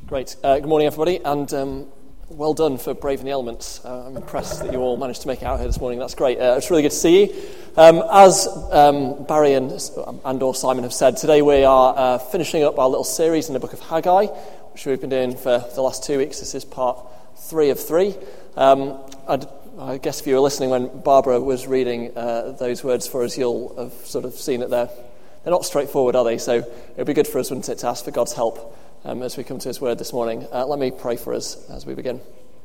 Great. Good morning, everybody, and well done for braving the elements. I'm impressed that you all managed to make it out here this morning. That's great. It's really good to see you. As Barry and or Simon have said, today we are finishing up our little series in the book of Haggai, which we've been doing for the last 2 weeks. This is part 3 of 3. I guess if you were listening when Barbara was reading those words for us, you'll have sort of seen that they're not straightforward, are they? So it would be good for us, wouldn't it, to ask for God's help as we come to his word this morning. Let me pray for us as we begin.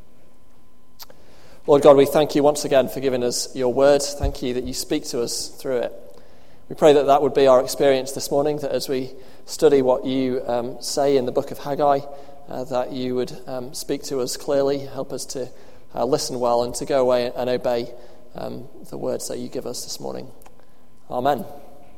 Lord God, we thank you once again for giving us your word. Thank you that you speak to us through it. We pray that that would be our experience this morning, that as we study what you say in the book of Haggai, that you would speak to us clearly, help us to listen well and to go away and obey the words that you give us this morning. Amen.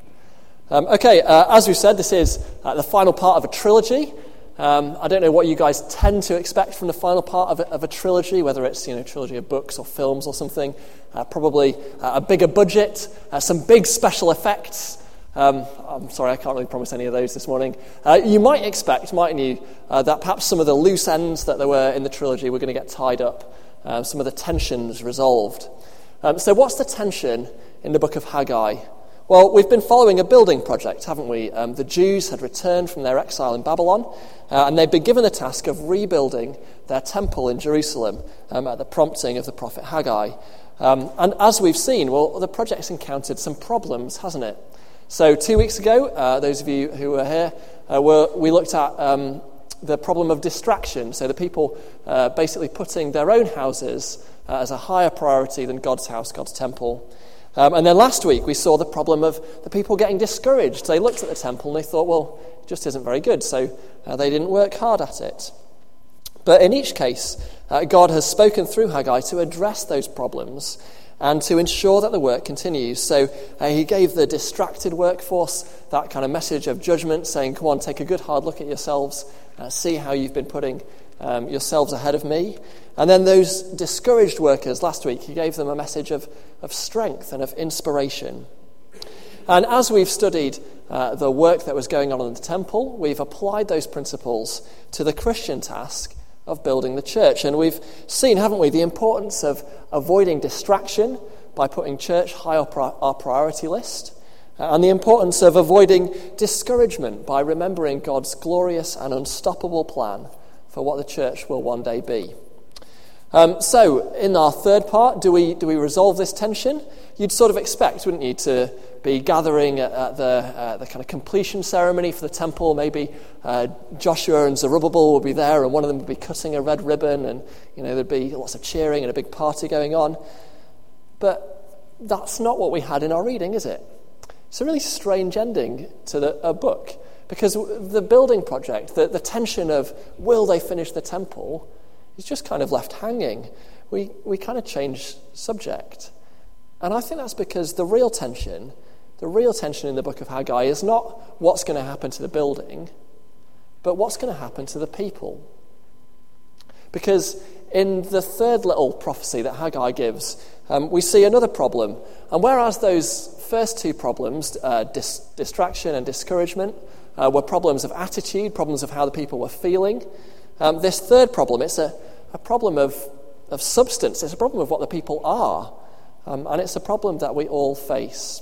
As we've said, this is the final part of a trilogy. I don't know what you guys tend to expect from the final part of a trilogy, whether it's trilogy of books or films or something. Probably a bigger budget, some big special effects. I'm sorry, I can't really promise any of those this morning. You might expect, mightn't you, that perhaps some of the loose ends that there were in the trilogy were going to get tied up, some of the tensions resolved. So what's the tension in the book of Haggai? Well, we've been following a building project, haven't we? The Jews had returned from their exile in Babylon, and they'd been given the task of rebuilding their temple in Jerusalem at the prompting of the prophet Haggai. And as we've seen, well, the project's encountered some problems, hasn't it? So 2 weeks ago, those of you who were here, we looked at the problem of distraction. So the people basically putting their own houses as a higher priority than God's house, God's temple. And then last week we saw the problem of the people getting discouraged. They looked at the temple and they thought, well, it just isn't very good, so they didn't work hard at it. But in each case, God has spoken through Haggai to address those problems and to ensure that the work continues. So he gave the distracted workforce that kind of message of judgment, saying, come on, take a good hard look at yourselves, see how you've been putting yourselves ahead of me. And then those discouraged workers, last week, he gave them a message of strength and of inspiration. And as we've studied the work that was going on in the temple, we've applied those principles to the Christian task of building the church. And we've seen, haven't we, the importance of avoiding distraction by putting church high up our priority list, and the importance of avoiding discouragement by remembering God's glorious and unstoppable plan for what the church will one day be. So, in our third part, do we resolve this tension? You'd sort of expect, wouldn't you, to be gathering at the kind of completion ceremony for the temple. Maybe Joshua and Zerubbabel would be there, and one of them would be cutting a red ribbon, and there'd be lots of cheering and a big party going on. But that's not what we had in our reading, is it? It's a really strange ending to a book, because the building project, the tension of will they finish the temple, is just kind of left hanging. We kind of change subject. And I think that's because the real tension in the book of Haggai is not what's going to happen to the building, but what's going to happen to the people. Because in the third little prophecy that Haggai gives, we see another problem. And whereas those first two problems, distraction and discouragement, were problems of attitude, problems of how the people were feeling, this third problem, it's a problem of substance. It's a problem of what the people are. And it's a problem that we all face.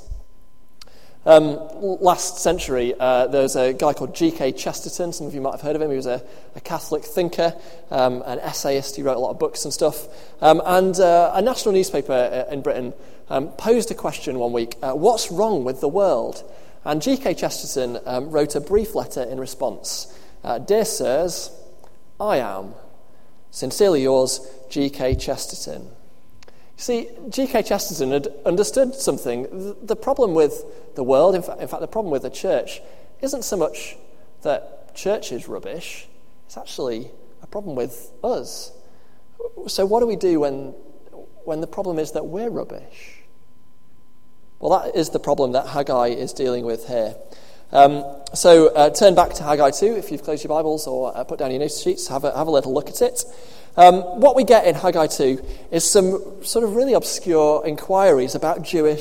Last century, there was a guy called G.K. Chesterton. Some of you might have heard of him. He was a Catholic thinker, an essayist. He wrote a lot of books and stuff. And a national newspaper in Britain posed a question one week, what's wrong with the world? And G.K. Chesterton wrote a brief letter in response. Dear sirs, I am. Sincerely yours, G.K. Chesterton. You see, G.K. Chesterton had understood something. The problem with the world, in fact, the problem with the church, isn't so much that church is rubbish. It's actually a problem with us. So what do we do when the problem is that we're rubbish? Well, that is the problem that Haggai is dealing with here. So turn back to Haggai 2 if you've closed your Bibles, or put down your notice sheets, have a little look at it. What we get in Haggai 2 is some sort of really obscure inquiries about Jewish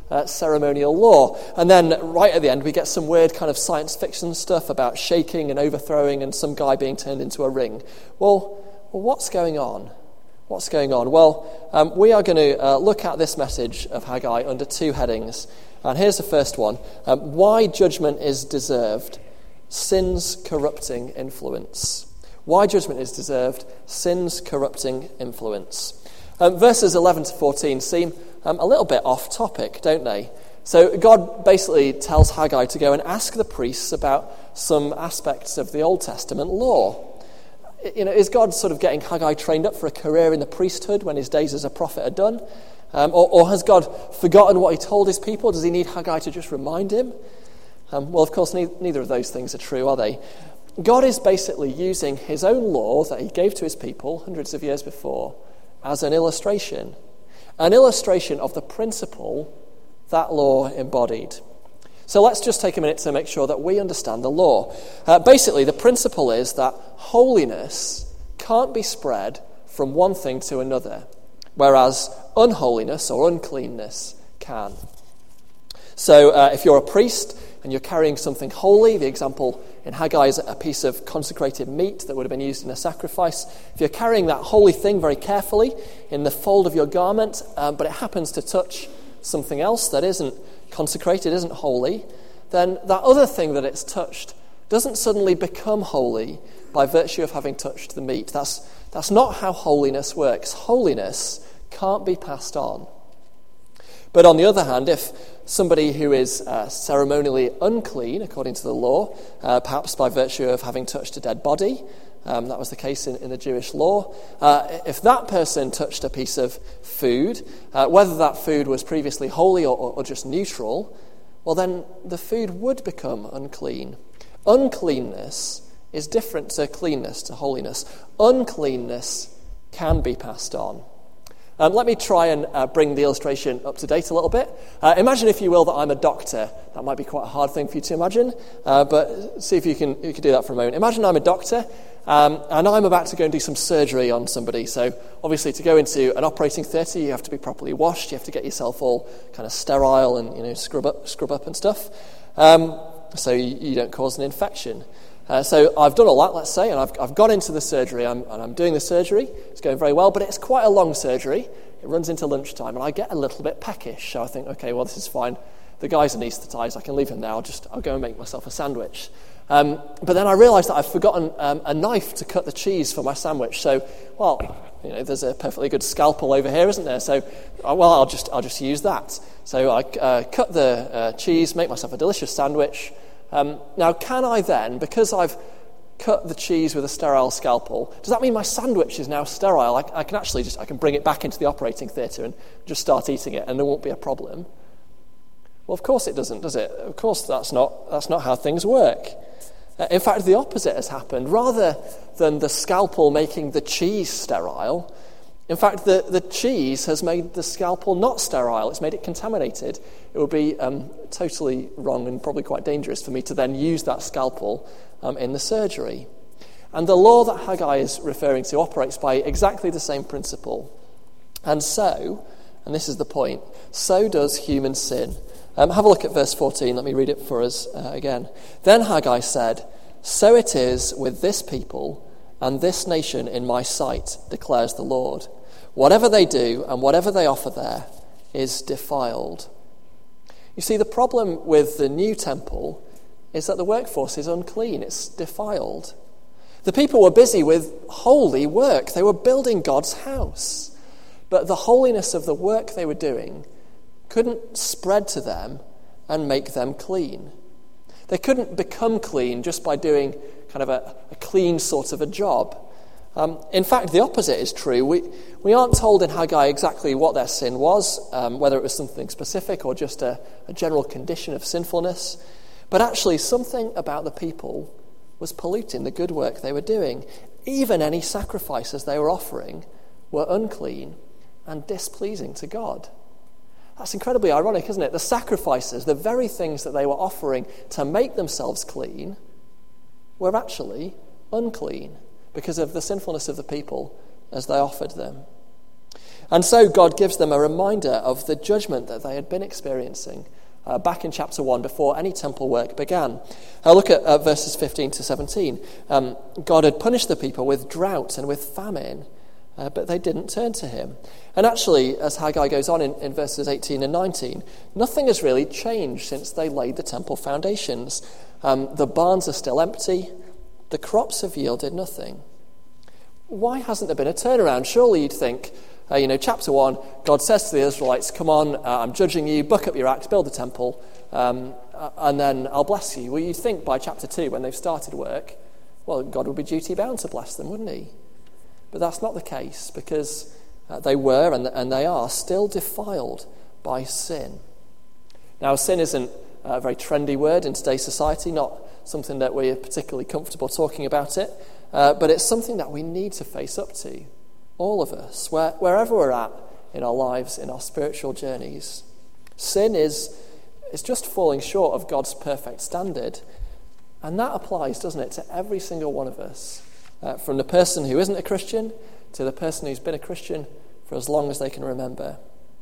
ceremonial law. And then right at the end, we get some weird kind of science fiction stuff about shaking and overthrowing and some guy being turned into a ring. Well, what's going on? What's going on? Well, we are going to look at this message of Haggai under two headings. And here's the first one. Why judgment is deserved. Sin's corrupting influence. Why judgment is deserved. Sin's corrupting influence. Verses 11 to 14 seem a little bit off topic, don't they? So God basically tells Haggai to go and ask the priests about some aspects of the Old Testament law. Is God sort of getting Haggai trained up for a career in the priesthood when his days as a prophet are done? Or has God forgotten what he told his people? Does he need Haggai to just remind him? Well, of course, neither of those things are true, are they? God is basically using his own law that he gave to his people hundreds of years before as an illustration of the principle that law embodied. So let's just take a minute to make sure that we understand the law. Basically, the principle is that holiness can't be spread from one thing to another, whereas unholiness or uncleanness can. So if you're a priest and you're carrying something holy, the example in Haggai is a piece of consecrated meat that would have been used in a sacrifice. If you're carrying that holy thing very carefully in the fold of your garment, but it happens to touch something else that isn't consecrated, isn't holy, then that other thing that it's touched doesn't suddenly become holy by virtue of having touched the meat. That's not how holiness works. Holiness can't be passed on. But on the other hand, if somebody who is ceremonially unclean, according to the law, perhaps by virtue of having touched a dead body, that was the case in the Jewish law, if that person touched a piece of food, whether that food was previously holy or just neutral, well then the food would become unclean. Uncleanness is different to cleanness, to holiness. Uncleanness can be passed on. Let me try and bring the illustration up to date a little bit. Imagine, if you will, that I'm a doctor. That might be quite a hard thing for you to imagine, but see if you can do that for a moment. Imagine I'm a doctor, and I'm about to go and do some surgery on somebody. So obviously, to go into an operating theatre, you have to be properly washed. You have to get yourself all kind of sterile and scrub up and stuff, so you don't cause an infection. So I've done all that, let's say, and I've got into the surgery, and I'm doing the surgery. It's going very well, but it's quite a long surgery. It runs into lunchtime, and I get a little bit peckish. So I think, okay, well, this is fine. The guy's anaesthetised. I can leave him there. I'll go and make myself a sandwich. But then I realised that I've forgotten a knife to cut the cheese for my sandwich. So, well, there's a perfectly good scalpel over here, isn't there? So, I'll just use that. So I cut the cheese, make myself a delicious sandwich. Now, can I then, because I've cut the cheese with a sterile scalpel, does that mean my sandwich is now sterile? I can bring it back into the operating theatre and just start eating it, and there won't be a problem. Well, of course it doesn't, does it? Of course that's not how things work. In fact, the opposite has happened. Rather than the scalpel making the cheese sterile, in fact, the cheese has made the scalpel not sterile. It's made it contaminated. It would be totally wrong and probably quite dangerous for me to then use that scalpel in the surgery. And the law that Haggai is referring to operates by exactly the same principle. And so, and this is the point, so does human sin. Have a look at verse 14. Let me read it for us again. Then Haggai said, "So it is with this people and this nation in my sight, declares the Lord. Whatever they do and whatever they offer there is defiled." You see, the problem with the new temple is that the workforce is unclean. It's defiled. The people were busy with holy work. They were building God's house. But the holiness of the work they were doing couldn't spread to them and make them clean. They couldn't become clean just by doing kind of a clean sort of a job. In fact, the opposite is true. We aren't told in Haggai exactly what their sin was, whether it was something specific or just a general condition of sinfulness. But actually, something about the people was polluting the good work they were doing. Even any sacrifices they were offering were unclean and displeasing to God. That's incredibly ironic, isn't it? The sacrifices, the very things that they were offering to make themselves clean, were actually unclean because of the sinfulness of the people as they offered them. And so God gives them a reminder of the judgment that they had been experiencing back in chapter 1 before any temple work began. Look at verses 15 to 17. God had punished the people with drought and with famine, but they didn't turn to him. And actually, as Haggai goes on in verses 18 and 19, nothing has really changed since they laid the temple foundations. The barns are still empty. The crops have yielded nothing. Why hasn't there been a turnaround? Surely you'd think, chapter 1, God says to the Israelites, come on, I'm judging you, buck up your act, build the temple, and then I'll bless you. Well, you'd think by chapter 2, when they've started work, well, God would be duty-bound to bless them, wouldn't he? But that's not the case, because they were and they are still defiled by sin. Now, sin isn't a very trendy word in today's society, not something that we're particularly comfortable talking about it, but it's something that we need to face up to, all of us, wherever we're at in our lives, in our spiritual journeys. Sin is just falling short of God's perfect standard, and that applies, doesn't it, to every single one of us, from the person who isn't a Christian to the person who's been a Christian for as long as they can remember.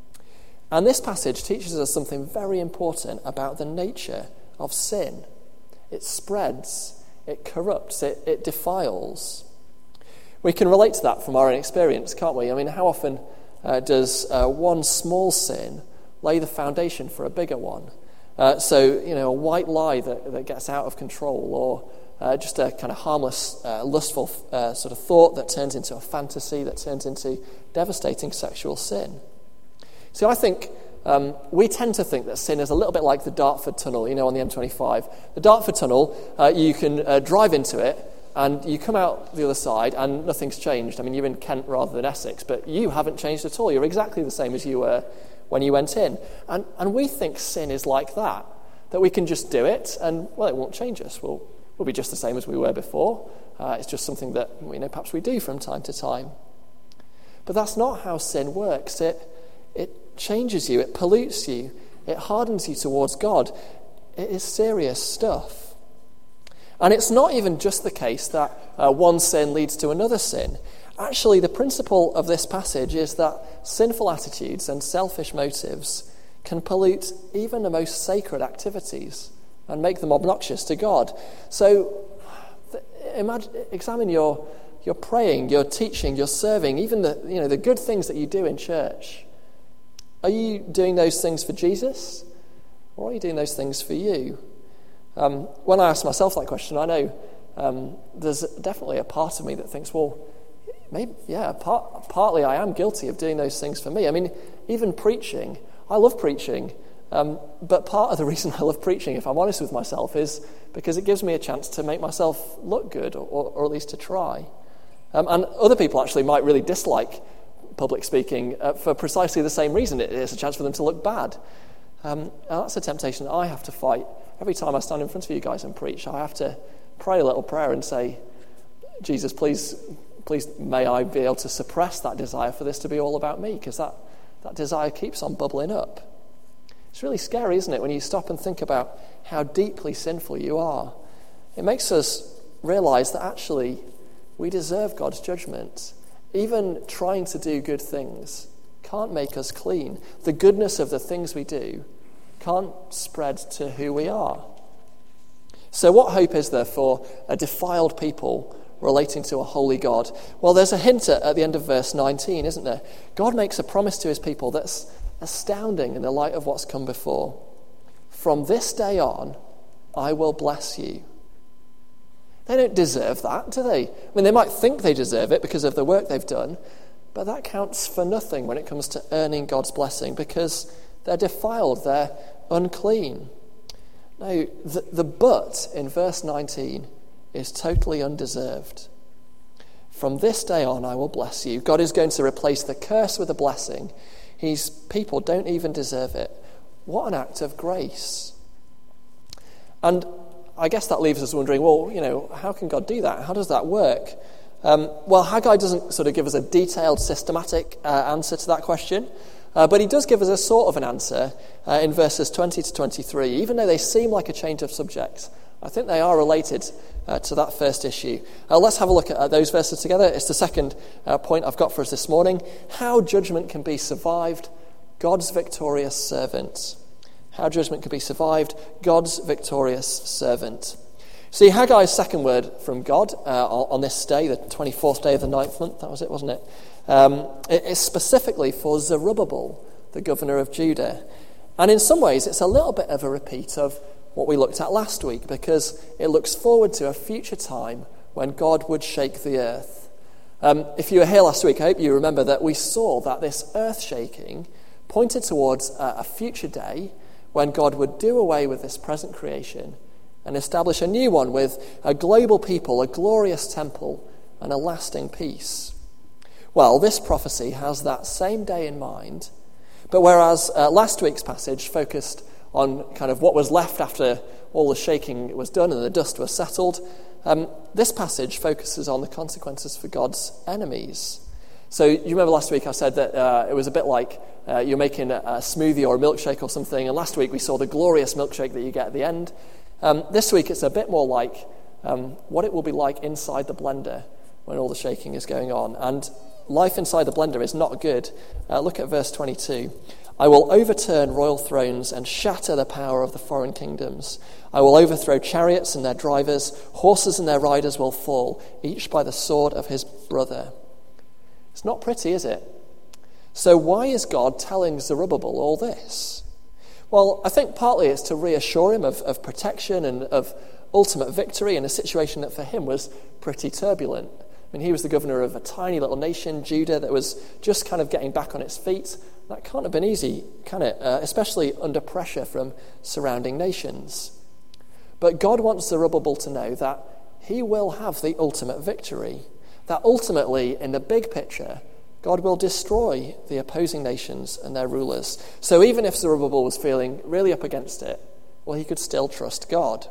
And this passage teaches us something very important about the nature of sin. It spreads, it corrupts, it defiles. We can relate to that from our own experience, can't we? I mean, how often does one small sin lay the foundation for a bigger one? So, a white lie that gets out of control, or just a kind of harmless, lustful sort of thought that turns into a fantasy, that turns into devastating sexual sin. See, I think we tend to think that sin is a little bit like the Dartford Tunnel, on the M25. The Dartford Tunnel, you can drive into it, and you come out the other side and nothing's changed. I mean, you're in Kent rather than Essex, but you haven't changed at all. You're exactly the same as you were when you went in. And we think sin is like that we can just do it and, well, it won't change us. We'll be just the same as we were before. It's just something that, perhaps we do from time to time. But that's not how sin works. It changes you, it pollutes you, it hardens you towards God. It is serious stuff. And it's not even just the case that one sin leads to another sin. Actually, the principle of this passage is that sinful attitudes and selfish motives can pollute even the most sacred activities and make them obnoxious to God. So, examine your praying, your teaching, your serving, even the good things that you do in church. Are you doing those things for Jesus, or are you doing those things for you? When I ask myself that question, I know there's definitely a part of me that thinks, well, maybe, partly I am guilty of doing those things for me. I mean, even preaching, I love preaching, but part of the reason I love preaching, if I'm honest with myself, is because it gives me a chance to make myself look good, or at least to try. And other people actually might really dislike public speaking for precisely the same reason. It is a chance for them to look bad. And that's a temptation that I have to fight. Every time I stand in front of you guys and preach, I have to pray a little prayer and say, Jesus, please may I be able to suppress that desire for this to be all about me, because that desire keeps on bubbling up. It's really scary, isn't it, when you stop and think about how deeply sinful you are. It makes us realize that actually we deserve God's judgment. Even trying to do good things can't make us clean. The goodness of the things we do can't spread to who we are. So what hope is there for a defiled people relating to a holy God? Well, there's a hint at the end of verse 19, isn't there? God makes a promise to his people that's astounding in the light of what's come before. From this day on, I will bless you. They don't deserve that, do they? I mean, they might think they deserve it because of the work they've done, but that counts for nothing when it comes to earning God's blessing, because they're defiled, they're unclean. Now, the but in verse 19 is totally undeserved. From this day on, I will bless you. God is going to replace the curse with a blessing. His people don't even deserve it. What an act of grace. And I guess that leaves us wondering, well, how can God do that? How does that work? Well, Haggai doesn't sort of give us a detailed, systematic answer to that question. But he does give us a sort of an answer in verses 20 to 23. Even though they seem like a change of subject, I think they are related to that first issue. Let's have a look at those verses together. It's the second point I've got for us this morning. How judgment can be survived, God's victorious servant. How judgment can be survived, God's victorious servant. See, Haggai's second word from God on this day, the 24th day of the 9th month, that was it, wasn't it? It is specifically for Zerubbabel, the governor of Judah. And in some ways, it's a little bit of a repeat of what we looked at last week, because it looks forward to a future time when God would shake the earth. If you were here last week, I hope you remember that we saw that this earth shaking pointed towards a future day when God would do away with this present creation and establish a new one with a global people, a glorious temple, and a lasting peace. Well, this prophecy has that same day in mind, but whereas last week's passage focused on kind of what was left after all the shaking was done and the dust was settled, this passage focuses on the consequences for God's enemies. So you remember last week I said that it was a bit like you're making a smoothie or a milkshake or something, and last week we saw the glorious milkshake that you get at the end. This week it's a bit more like what it will be like inside the blender when all the shaking is going on. And life inside the blender is not good. Look at verse 22. I will overturn royal thrones and shatter the power of the foreign kingdoms. I will overthrow chariots and their drivers. Horses and their riders will fall, each by the sword of his brother. It's not pretty, is it? So why is God telling Zerubbabel all this? Well, I think partly it's to reassure him of protection and of ultimate victory in a situation that for him was pretty turbulent. I mean, he was the governor of a tiny little nation, Judah, that was just kind of getting back on its feet. That can't have been easy, can it? Especially under pressure from surrounding nations. But God wants Zerubbabel to know that he will have the ultimate victory. That ultimately, in the big picture, God will destroy the opposing nations and their rulers. So even if Zerubbabel was feeling really up against it, well, he could still trust God.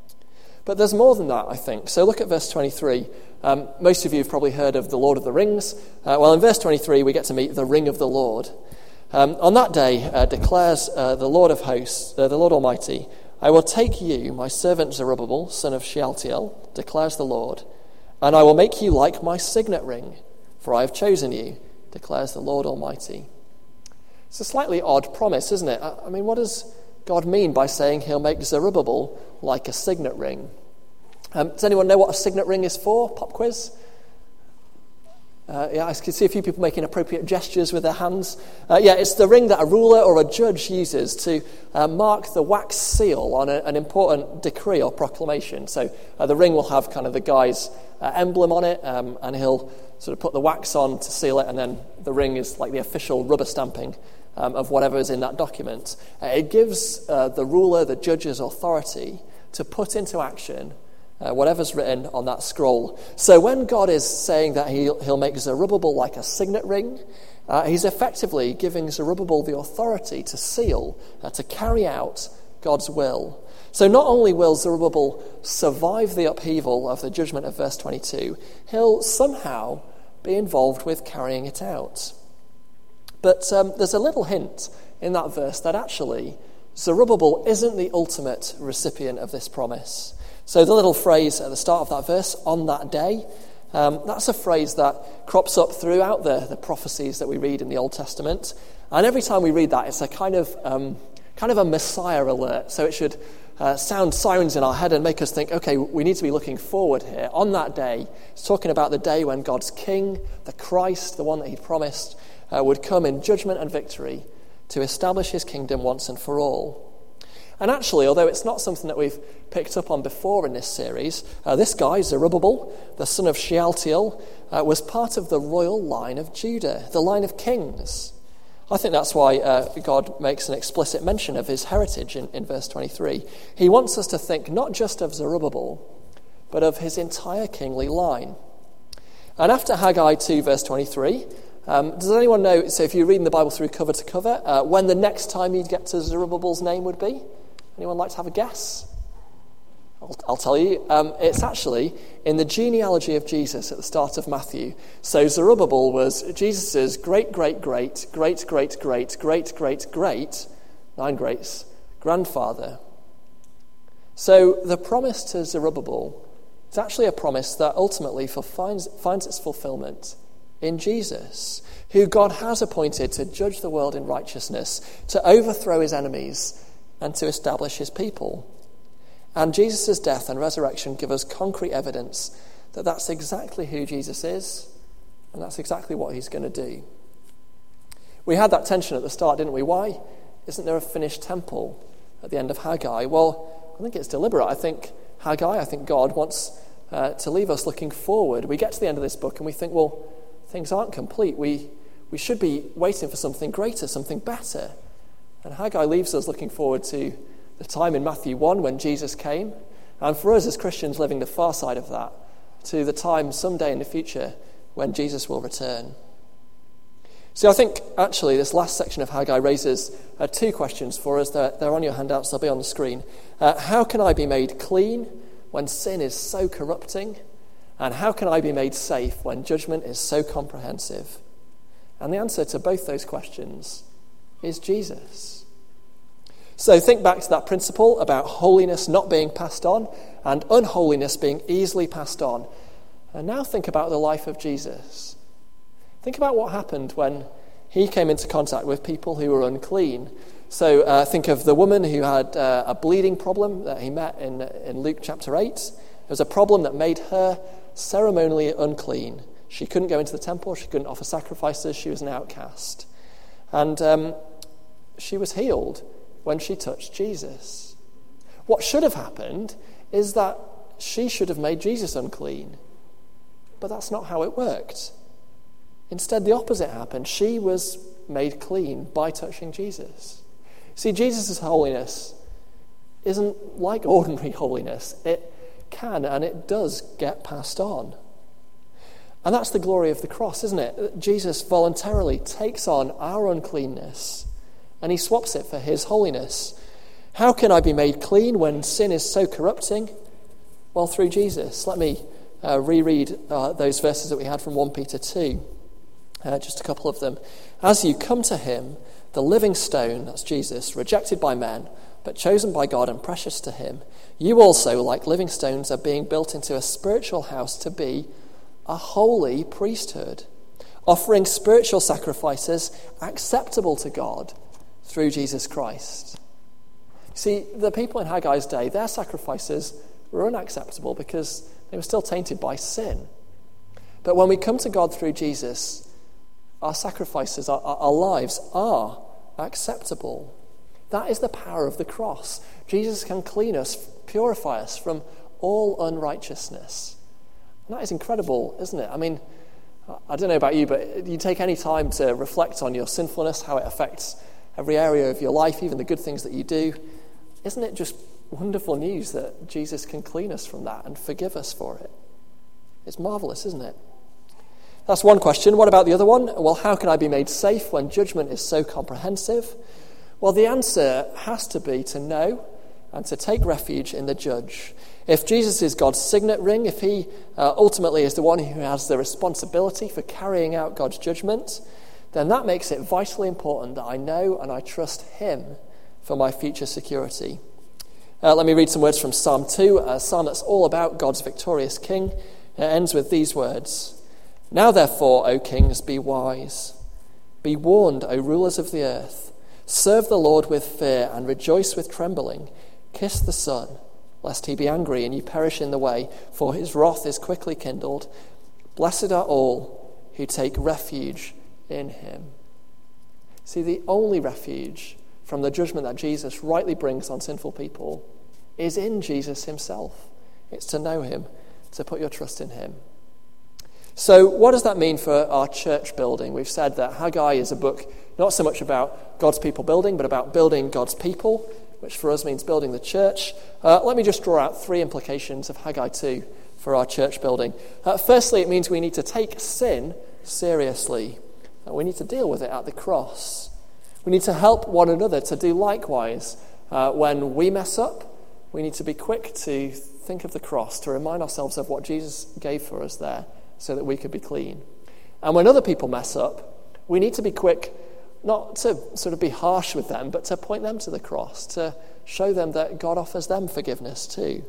But there's more than that, I think. So look at verse 23. Most of you have probably heard of the Lord of the Rings. Well, in verse 23, we get to meet the ring of the Lord. On that day, declares the Lord of hosts, the Lord Almighty, I will take you, my servant Zerubbabel, son of Shealtiel, declares the Lord, and I will make you like my signet ring, for I have chosen you, declares the Lord Almighty. It's a slightly odd promise, isn't it? I mean, what does God mean by saying he'll make Zerubbabel like a signet ring? Does anyone know what a signet ring is for? Pop quiz? I can see a few people making appropriate gestures with their hands. It's the ring that a ruler or a judge uses to mark the wax seal on an important decree or proclamation. So the ring will have kind of the guy's emblem on it, and he'll sort of put the wax on to seal it, and then the ring is like the official rubber stamping of whatever is in that document. It gives the ruler, the judge's authority to put into action whatever's written on that scroll. So when God is saying that he'll make Zerubbabel like a signet ring, he's effectively giving Zerubbabel the authority to seal, to carry out God's will. So not only will Zerubbabel survive the upheaval of the judgment of verse 22, he'll somehow be involved with carrying it out. But there's a little hint in that verse that actually Zerubbabel isn't the ultimate recipient of this promise. So the little phrase at the start of that verse, on that day, that's a phrase that crops up throughout the prophecies that we read in the Old Testament. And every time we read that, it's a kind of a Messiah alert. So it should sound sirens in our head and make us think, okay, we need to be looking forward here. On that day, it's talking about the day when God's King, the Christ, the one that he promised, would come in judgment and victory to establish his kingdom once and for all. And actually, although it's not something that we've picked up on before in this series, this guy, Zerubbabel, the son of Shealtiel, was part of the royal line of Judah, the line of kings. I think that's why God makes an explicit mention of his heritage in verse 23. He wants us to think not just of Zerubbabel, but of his entire kingly line. And after Haggai 2, verse 23, does anyone know, so if you're reading the Bible through cover to cover, when the next time you'd get to Zerubbabel's name would be? Anyone like to have a guess? I'll tell you. It's actually in the genealogy of Jesus at the start of Matthew. So Zerubbabel was Jesus' great, 9 greats, grandfather. So the promise to Zerubbabel is actually a promise that ultimately finds its fulfillment in Jesus, who God has appointed to judge the world in righteousness, to overthrow his enemies, and to establish his people. And Jesus' death and resurrection give us concrete evidence that that's exactly who Jesus is, and that's exactly what he's going to do. We had that tension at the start, didn't we? Why isn't there a finished temple at the end of Haggai? Well, I think it's deliberate. I think God wants to leave us looking forward. We get to the end of this book and we think, well, things aren't complete. We should be waiting for something greater, something better. And Haggai leaves us looking forward to the time in Matthew 1 when Jesus came, and for us as Christians living the far side of that, to the time someday in the future when Jesus will return. So I think actually this last section of Haggai raises 2 questions for us. They're on your handouts, they'll be on the screen. How can I be made clean when sin is so corrupting? And how can I be made safe when judgment is so comprehensive? And the answer to both those questions is Jesus. So think back to that principle about holiness not being passed on and unholiness being easily passed on. And now think about the life of Jesus. Think about what happened when he came into contact with people who were unclean. So think of the woman who had a bleeding problem that he met in Luke chapter 8. It was a problem that made her ceremonially unclean. She couldn't go into the temple, she couldn't offer sacrifices, she was an outcast. And she was healed when she touched Jesus. What should have happened is that she should have made Jesus unclean. But that's not how it worked. Instead, the opposite happened. She was made clean by touching Jesus. See, Jesus' holiness isn't like ordinary holiness. It can and it does get passed on. And that's the glory of the cross, isn't it? Jesus voluntarily takes on our uncleanness and he swaps it for his holiness. How can I be made clean when sin is so corrupting? Well, through Jesus. Let me reread those verses that we had from 1 Peter 2. Just a couple of them. As you come to him, the living stone, that's Jesus, rejected by men, but chosen by God and precious to him, you also, like living stones, are being built into a spiritual house to be a holy priesthood, offering spiritual sacrifices acceptable to God through Jesus Christ. See, the people in Haggai's day, their sacrifices were unacceptable because they were still tainted by sin. But when we come to God through Jesus, our sacrifices, our lives are acceptable. That is the power of the cross. Jesus can clean us, purify us from all unrighteousness. And that is incredible, isn't it? I mean, I don't know about you, but you take any time to reflect on your sinfulness, how it affects every area of your life, even the good things that you do. Isn't it just wonderful news that Jesus can clean us from that and forgive us for it? It's marvelous, isn't it? That's one question. What about the other one? Well, how can I be made safe when judgment is so comprehensive? Well, the answer has to be to know and to take refuge in the judge. If Jesus is God's signet ring, if he ultimately is the one who has the responsibility for carrying out God's judgment, then that makes it vitally important that I know and I trust him for my future security. Let me read some words from Psalm 2, a psalm that's all about God's victorious king. It ends with these words. Now therefore, O kings, be wise. Be warned, O rulers of the earth. Serve the Lord with fear and rejoice with trembling. Kiss the Son, lest he be angry and you perish in the way, for his wrath is quickly kindled. Blessed are all who take refuge in him. See, the only refuge from the judgment that Jesus rightly brings on sinful people is in Jesus himself. It's to know him, to put your trust in him. So what does that mean for our church building? We've said that Haggai is a book not so much about God's people building, but about building God's people, which for us means building the church. Let me just draw out 3 implications of Haggai 2 for our church building. Firstly, it means we need to take sin seriously. We need to deal with it at the cross. We need to help one another to do likewise when we mess up we need to be quick to think of the cross, to remind ourselves of what Jesus gave for us there so that we could be clean. And when other people mess up, we need to be quick not to sort of be harsh with them, but to point them to the cross, to show them that God offers them forgiveness too.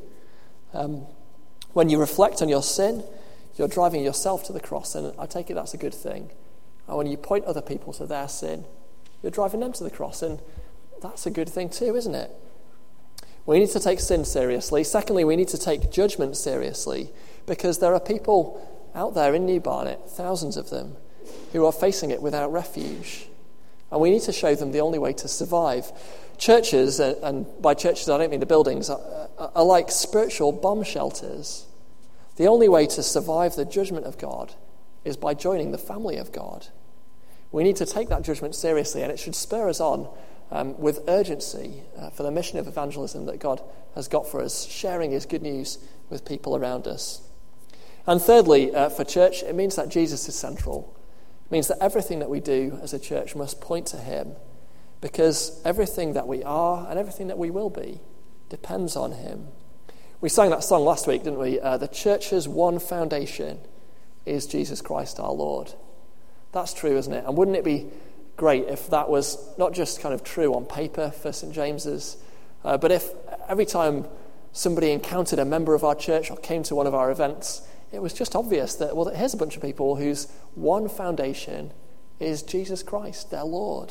When you reflect on your sin, you're driving yourself to the cross, and I take it that's a good thing. And when you point other people to their sin, you're driving them to the cross, and that's a good thing too, isn't it? We need to take sin seriously. Secondly, we need to take judgment seriously, because there are people out there in New Barnet, thousands of them, who are facing it without refuge. And we need to show them the only way to survive. Churches, and by churches I don't mean the buildings, are like spiritual bomb shelters. The only way to survive the judgment of God is by joining the family of God. We need to take that judgment seriously, and it should spur us on with urgency for the mission of evangelism that God has got for us, sharing his good news with people around us. And thirdly, for church, it means that Jesus is central. It means that everything that we do as a church must point to him, because everything that we are and everything that we will be depends on him. We sang that song last week, didn't we? The church's one foundation is Jesus Christ our Lord. That's true, isn't it? And wouldn't it be great if that was not just kind of true on paper for St. James's, but if every time somebody encountered a member of our church or came to one of our events, it was just obvious that, well, here's a bunch of people whose one foundation is Jesus Christ, their Lord.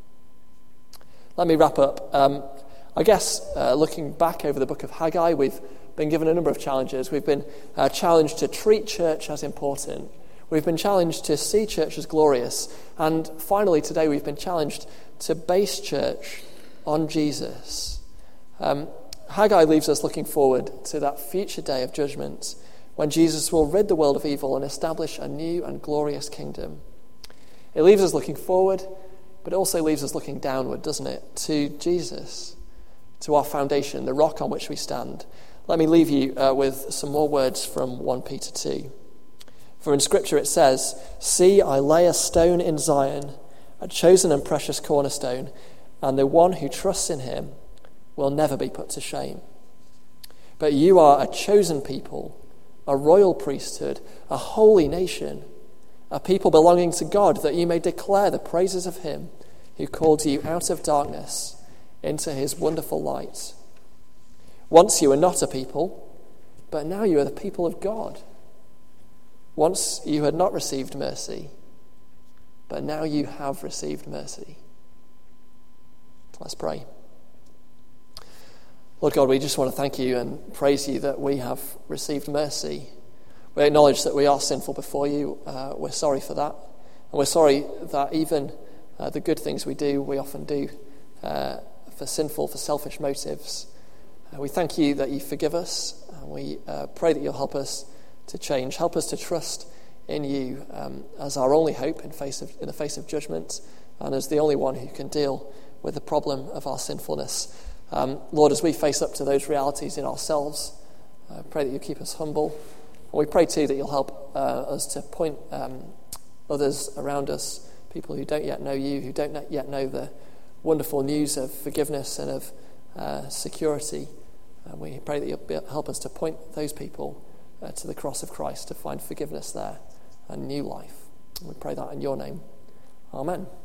Let me wrap up. I guess looking back over the book of Haggai, we've been given a number of challenges. We've been challenged to treat church as important. We've been challenged to see church as glorious. And finally, today, we've been challenged to base church on Jesus. Haggai leaves us looking forward to that future day of judgment when Jesus will rid the world of evil and establish a new and glorious kingdom. It leaves us looking forward, but it also leaves us looking downward, doesn't it? To Jesus, to our foundation, the rock on which we stand. Let me leave you with some more words from 1 Peter 2. For in Scripture it says, "See, I lay a stone in Zion, a chosen and precious cornerstone, and the one who trusts in him will never be put to shame. But you are a chosen people, a royal priesthood, a holy nation, a people belonging to God, that you may declare the praises of him who called you out of darkness into his wonderful light. Once you were not a people, but now you are the people of God. Once you had not received mercy, but now you have received mercy." Let's pray. Lord God, we just want to thank you and praise you that we have received mercy. We acknowledge that we are sinful before you. We're sorry for that. And we're sorry that even the good things we do, we often do for selfish motives. We thank you that you forgive us. And we pray that you'll help us to change. Help us to trust in you as our only hope in the face of judgment, and as the only one who can deal with the problem of our sinfulness. Lord, as we face up to those realities in ourselves, I pray that you keep us humble. And we pray too that you'll help us to point others around us, people who don't yet know you, who don't yet know the wonderful news of forgiveness and of security. We pray that you'll help us to point those people to the cross of Christ to find forgiveness there and new life. And we pray that in your name. Amen.